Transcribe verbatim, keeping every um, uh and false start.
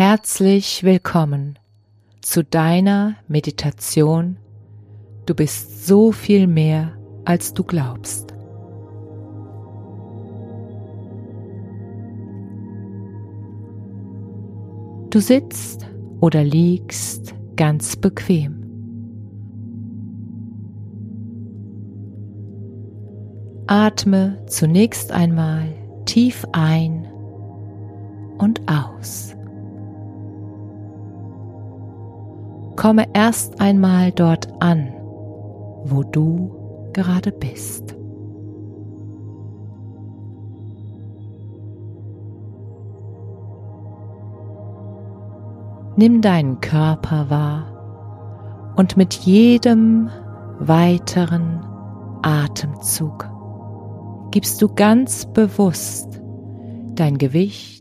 Herzlich willkommen zu deiner Meditation. Du bist so viel mehr, als du glaubst. Du sitzt oder liegst ganz bequem. Atme zunächst einmal tief ein und aus. Komme erst einmal dort an, wo du gerade bist. Nimm deinen Körper wahr und mit jedem weiteren Atemzug gibst du ganz bewusst dein Gewicht